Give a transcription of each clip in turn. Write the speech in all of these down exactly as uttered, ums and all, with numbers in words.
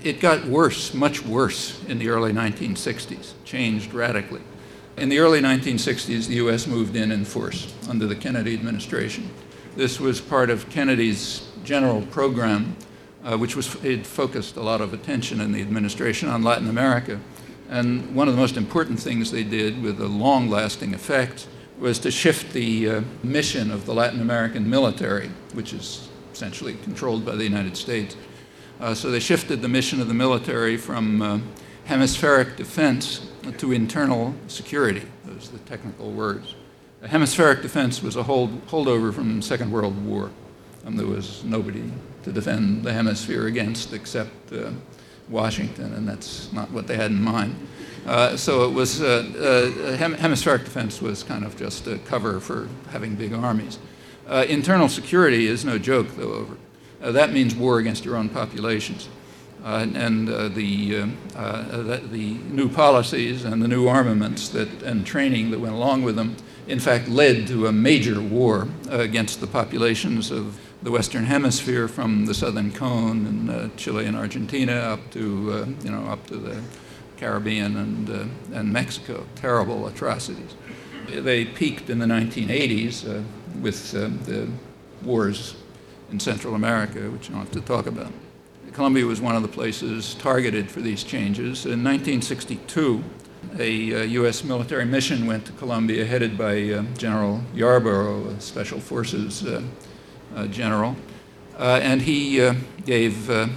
It got worse, much worse, in the early nineteen sixties, changed radically. In the early nineteen sixties, the U S moved in in force under the Kennedy administration. This was part of Kennedy's general program, uh, which was, it focused a lot of attention in the administration on Latin America. And one of the most important things they did with a long-lasting effect was to shift the uh, mission of the Latin American military, which is essentially controlled by the United States. Uh, so they shifted the mission of the military from uh, hemispheric defense to internal security. Those are the technical words. The hemispheric defense was a hold, holdover from the Second World War. And there was nobody to defend the hemisphere against except uh, Washington, and that's not what they had in mind. Uh, so it was, uh, uh, hem hemispheric defense was kind of just a cover for having big armies. Uh, internal security is no joke, though, over. Uh, that means war against your own populations. Uh, and and uh, the, uh, uh, the, the new policies and the new armaments that, and training that went along with them, in fact, led to a major war uh, against the populations of the Western Hemisphere, from the Southern Cone and uh, Chile and Argentina up to, uh, you know, up to the Caribbean and, uh, and Mexico. Terrible atrocities. They peaked in the nineteen eighties uh, with uh, the wars in Central America, which I don't have to talk about. Colombia was one of the places targeted for these changes. In nineteen sixty-two, a uh, U S military mission went to Colombia headed by uh, General Yarborough, a Special Forces uh, uh, general, uh, and he uh, gave uh,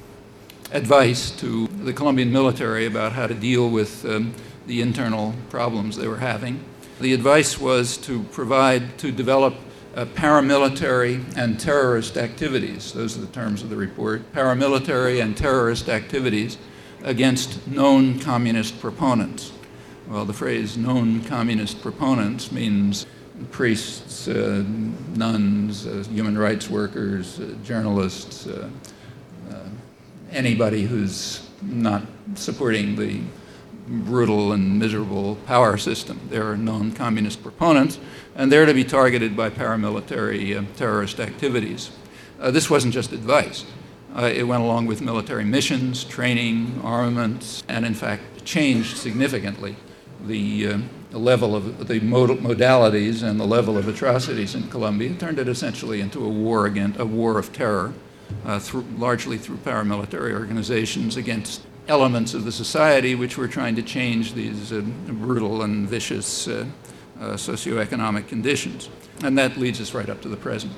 advice to the Colombian military about how to deal with um, the internal problems they were having. The advice was to provide, to develop Uh, paramilitary and terrorist activities. Those are the terms of the report. Paramilitary and terrorist activities against known communist proponents. Well, the phrase known communist proponents means priests, uh, nuns, uh, human rights workers, uh, journalists, uh, uh, anybody who's not supporting the brutal and miserable power system. They're known communist proponents, and they're to be targeted by paramilitary uh, terrorist activities. Uh, this wasn't just advice. Uh, it went along with military missions, training, armaments, and in fact changed significantly the, uh, the level of the mod modalities and the level of atrocities in Colombia. It turned it essentially into a war against a war of terror, uh, through, largely through paramilitary organizations against elements of the society which were trying to change these uh, brutal and vicious uh, uh, socioeconomic conditions. And that leads us right up to the present.